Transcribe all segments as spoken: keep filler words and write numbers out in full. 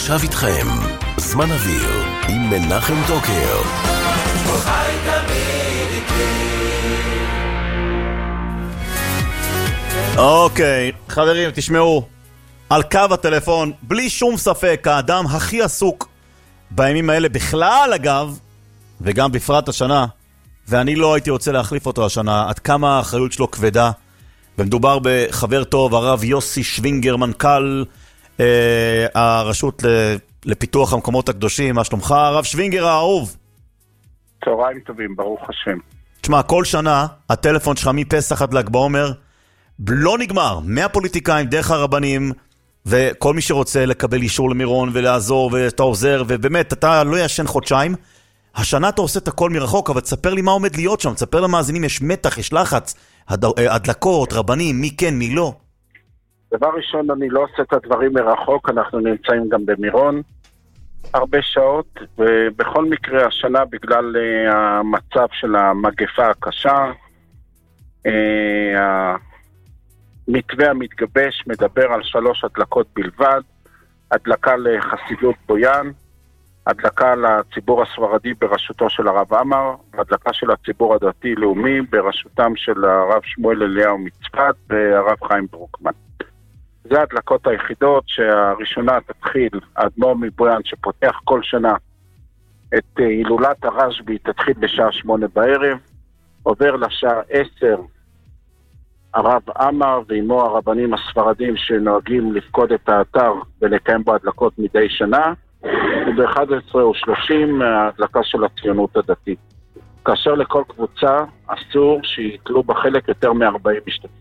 ועכשיו איתכם, זמן אוויר עם מנחם דוקר. חי תמיד איתי. אוקיי, חברים, תשמעו. על קו הטלפון, בלי שום ספק, האדם הכי עסוק בימים האלה בכלל, אגב, וגם בפרט השנה, ואני לא הייתי רוצה להחליף אותו השנה, עד כמה האחריות שלו כבדה, ומדובר בחבר טוב, הרב יוסי שווינגר, מנכ"ל אה, הרשות לפיתוח המקומות הקדושים. מה שלומך, הרב שווינגר האהוב? צהריים טובים, ברוך השם. תשמע, כל שנה הטלפון שלך מפסח עד ל"ג בעומר לא נגמר, מהפוליטיקאים דרך הרבנים, וכל מי שרוצה לקבל אישור למירון ולעזור, ואתה עוזר, ובאמת, אתה לא ישן חודשיים. השנה אתה עושה את הכל מרחוק, אבל תספר לי מה עומד להיות שם, תספר למאזינים, יש מתח, יש לחץ, הדלקות, רבנים, מי כן, מי לא. דבר ראשון, אני לא עושה את הדברים מרחוק, אנחנו נמצאים גם במירון הרבה שעות, ובכל מקרה השנה בגלל המצב של המגפה הקשה, המתווה המתגבש מדבר על שלוש הדלקות בלבד, הדלקה לחסידות בויאן, הדלקה לציבור הספרדי בראשותו של הרב עמר, והדלקה של הציבור הדתי-לאומי בראשותם של הרב שמואל אליהו מצפת והרב חיים ברוקמן. זה הדלקות היחידות שהראשונה תתחיל, האדמו"ר מבויאן שפותח כל שנה את הילולת הרשב"י, תתחיל בשעה שמונה בערב, עובר לשעה עשר הרב עמר ועמו הרבנים הספרדים שנוהגים לפקוד את האתר ולקיים בו הדלקות מדי שנה, וב-אחת עשרה ושלושים ההדלקה של הציונות הדתית. כאשר לכל קבוצה אסור שיתלו בחלק יותר מ-ארבעים משתתפים.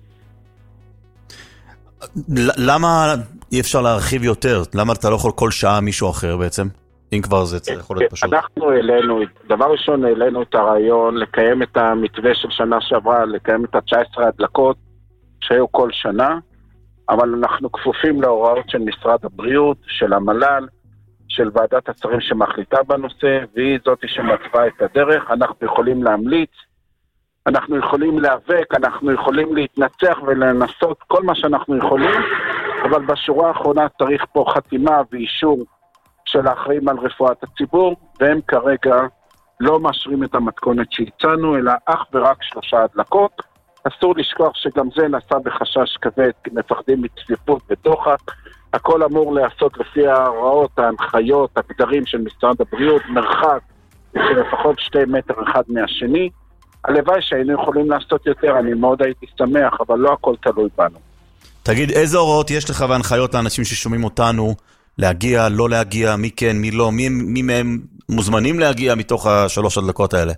למה אי אפשר להרחיב יותר? למה אתה לא יכול כל שעה מישהו אחר בעצם? אם כבר זה יכול להיות פשוט. אנחנו העלינו, דבר ראשון העלינו את הרעיון לקיים את המתווה של שנה שעברה, לקיים את ה-תשע עשרה הדלקות שהיו כל שנה, אבל אנחנו כפופים להוראות של משרד הבריאות, של המל"ל, של ועדת השרים שמחליטה בנושא, והיא זאת שמתווה את הדרך. אנחנו יכולים להמליץ, אנחנו יכולים להיאבק, אנחנו יכולים להתנצח ולנסות כל מה שאנחנו יכולים, אבל בשורה האחרונה צריך פה חתימה ואישור של האחראים על רפואת הציבור, והם כרגע לא מאשרים את המתכונת שהצענו, אלא אך ורק שלושה הדלקות. אסור לשכוח שגם זה נעשה בחשש כבד, כי מפחדים מצפיפות ודוחק. הכל אמור לעשות לפי ההוראות, ההנחיות, הגדרים של משרד הבריאות, מרחק של לפחות שתי מטר אחד מהשני. הלוואי שהיינו יכולים לעשות יותר, אני מאוד הייתי שמח, אבל לא הכל תלוי בנו. תגיד, איזה הוראות יש לך והנחיות לאנשים ששומעים אותנו, להגיע, לא להגיע, מי כן, מי לא, מי, מי מהם מוזמנים להגיע מתוך השלוש הדלקות האלה?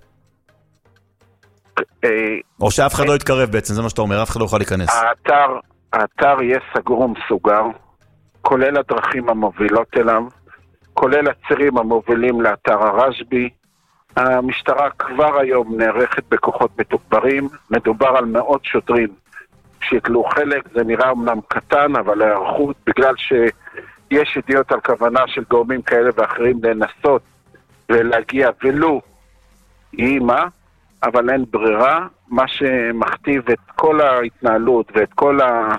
או שאף אחד לא יתקרב בעצם, זה מה שאתה אומר, אף אחד לא יוכל להיכנס. האתר, האתר יהיה סגור ומסוגר, כולל הדרכים המובילות אליו, כולל הצירים המובילים לאתר הרשב"י. המשטרה כבר היום נערכת בכוחות מתוגברים, מדובר על מאות שוטרים שיתלו חלק, זה נראה אמנם קטן, אבל הערכות, בגלל שיש ידיעות על כוונה של גורמים כאלה ואחרים לנסות ולהגיע ולו היא מה, אבל אין ברירה. מה שמכתיב את כל ההתנהלות ואת כל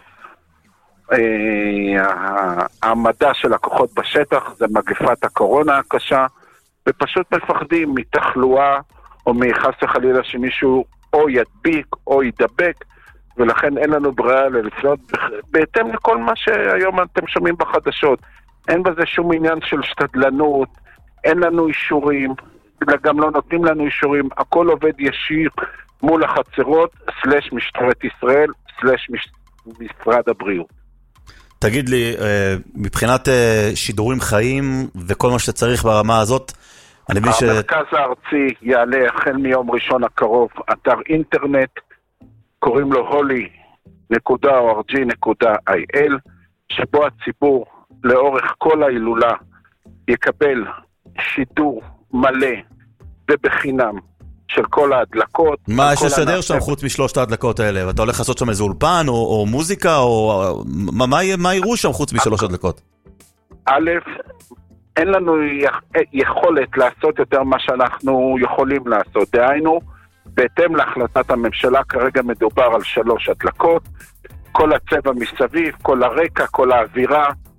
העמדה של הכוחות בשטח זה מגפת הקורונה הקשה, ופשוט מפחדים מתחלואה או מחס וחלילה שמישהו או ידביק או ידבק, ולכן אין לנו ברירה לפנות בהתאם לכל מה שהיום אתם שומעים בחדשות. אין בזה שום עניין של שתדלנות, אין לנו אישורים, גם לא נותנים לנו אישורים, הכל עובד ישיר מול החצרות, סלש משטרת ישראל, סלש משרד הבריאות. תגיד לי, מבחינת שידורים חיים וכל מה שצריך ברמה הזאת, אני מבין ש... המרכז הארצי יעלה החל מיום ראשון הקרוב אתר אינטרנט, קוראים לו הולי נקודה או אר ג'י נקודה איי אל, שבו הציבור לאורך כל ההילולה יקבל שידור מלא ובחינם של כל ההדלקות. מה יש לסדר שם חוץ משלושת ההדלקות האלה? ואתה הולך לעשות שם איזה אולפן או, או מוזיקה? או... מה, מה, מה יראו שם חוץ משלוש ההדלקות? א', אין לנו יכולת לעשות יותר מה שאנחנו יכולים לעשות. דהיינו, בהתאם להחלטת הממשלה, כרגע מדובר על שלוש הדלקות, כל הצבע מסביב, כל הרקע, כל האווירה,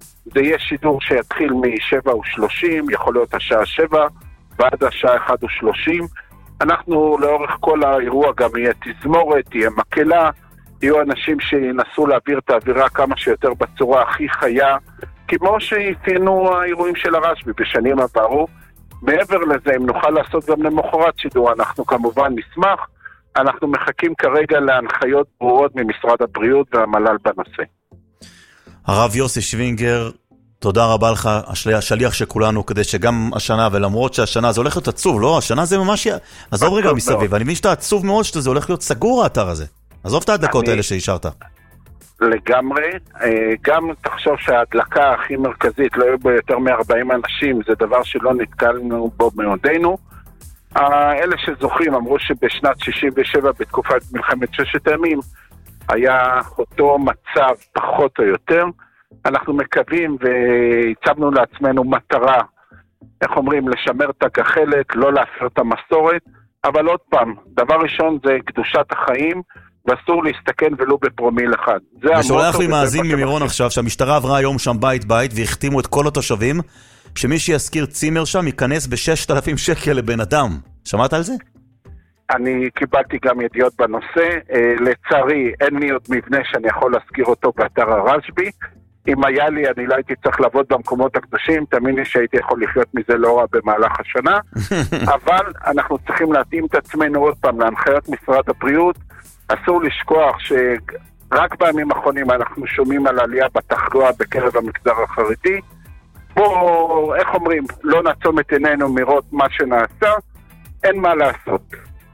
זה יהיה שידור שיתחיל מ-שבע ושלושים, יכול להיות השעה שבע, ועד השעה אחת ושלושים. אנחנו לאורך כל האירוע גם יהיה תזמורת, תהיה מקלה, יהיו אנשים שינסו להעביר את האווירה כמה שיותר בצורה הכי חיה, כמו שהתיינו האירועים של הרשב"י בשנים עברו. מעבר לזה, אם נוכל לעשות גם למחרת שידור, אנחנו כמובן נשמח. אנחנו מחכים כרגע להנחיות ברורות ממשרד הבריאות והמל"ל בנושא. הרב יוסי שווינגר, תודה רבה לך, השליח שכולנו, כדי שגם השנה, ולמרות שהשנה זה הולך להיות עצוב, לא? השנה זה ממש... עזוב רגע מסביב, אני מבין שאתה עצוב מאוד שזה הולך להיות סגור האתר הזה. עזוב את ההדלקות האלה שהשארת. לגמרי, גם תחשוב שההדלקה הכי מרכזית לא יהיו בו יותר מ-ארבעים אנשים, זה דבר שלא נתקלנו בו מעודנו. האלה שזוכרים אמרו שבשנת שישים ושבע, בתקופת מלחמת ששת הימים, היה אותו מצב פחות או יותר. אנחנו מקווים והצבנו לעצמנו מטרה, איך אומרים, לשמר את הגחלת, לא להפר את המסורת, אבל עוד פעם, דבר ראשון זה קדושת החיים, ואסור להסתכן ולא בפרומיל אחד. ושולח לי מאזין ממירון עכשיו, שהמשטרה עברה היום שם בית בית, והחתימו את כל התושבים, שמי שיזכיר צימר שם ייכנס ב-ששת אלפים שקל לבן אדם. שמעת על זה? אני קיבלתי גם ידיעות בנושא, לצערי אין לי עוד מבנה שאני יכול להזכיר אותו באתר הרשב"י, אם היה לי אני לא הייתי צריך לעבוד במקומות הקדושים, תאמין לי שהייתי יכול לחיות מזה לא רע במהלך השנה, אבל אנחנו צריכים להתאים את עצמנו עוד פעם להנחיות משרד הבריאות, אסור לשכוח שרק בימים האחרונים אנחנו שומעים על עלייה בתחלואה בקרב המגזר החרדי, בואו, איך אומרים, לא נעצום את עינינו מראות מה שנעשה, אין מה לעשות.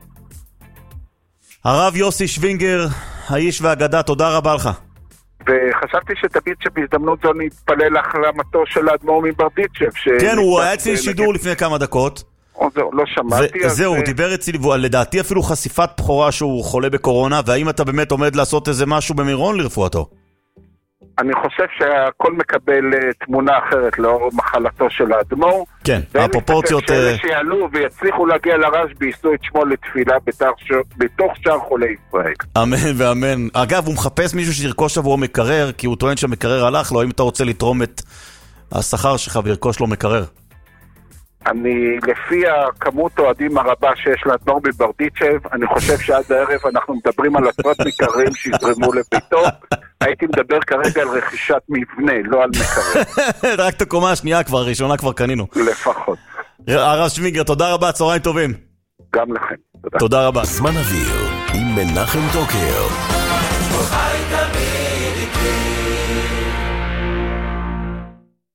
הרב יוסי שווינגר, האיש והאגדה, תודה רבה לך. וחשבתי שתגיד שבהזדמנות זו נתפלל להחלמתו של האדמו"ר מברדיצ'ב. כן, הוא היה אצלי שידור לפני כמה דקות. זהו, לא שמעתי. זהו, הוא דיבר אצלי, לדעתי אפילו חשיפת בחורה שהוא חולה בקורונה, והאם אתה באמת עומד לעשות איזה משהו במירון לרפואתו? אני חושב שהכל מקבל תמונה אחרת לאור מחלתו של האדמו"ר. כן, הפרופורציות... שאלה שיעלו ויצליחו להגיע לרשב"י, יישאו את שמו לתפילה בתוך שאר חולי ישראל. אמן ואמן. אגב, הוא מחפש מישהו שירכוש עבורו מקרר, כי הוא טוען שהמקרר הלך לו, האם אתה רוצה לתרום את השכר שלך וירכוש לו מקרר? אני, לפי הכמות אוהדים הרבה שיש לאדמו"ר מברדיצ'ב, אני חושב שעד הערב אנחנו מדברים על עשרות מקררים שיזרמו לביתו. הייתי מדבר כרגע על רכישת מבנה, לא על מקרר. רק את הקומה השנייה כבר, הראשונה כבר קנינו. לפחות. הרב שווינגר, תודה רבה, צהריים טובים. גם לכם, תודה. תודה רבה. זמן אוויר עם מנחם טוקר. חי תמיד איתי